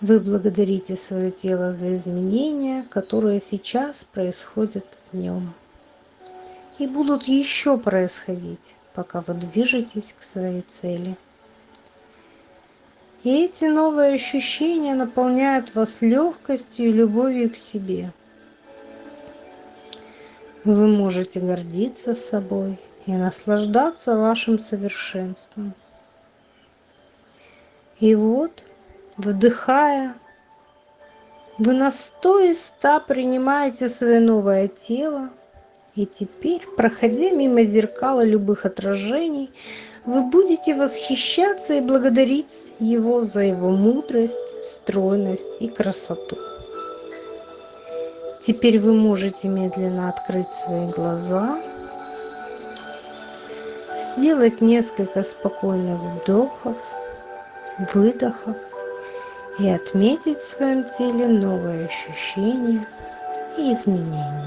Вы благодарите свое тело за изменения, которые сейчас происходят в нем. И будут еще происходить, пока вы движетесь к своей цели. И эти новые ощущения наполняют вас легкостью и любовью к себе. Вы можете гордиться собой и наслаждаться вашим совершенством. И вот, вдыхая, вы на 100 из 100 принимаете свое новое тело, и теперь, проходя мимо зеркала любых отражений, вы будете восхищаться и благодарить его за его мудрость, стройность и красоту. Теперь вы можете медленно открыть свои глаза, сделать несколько спокойных вдохов, выдохов и отметить в своем теле новые ощущения и изменения.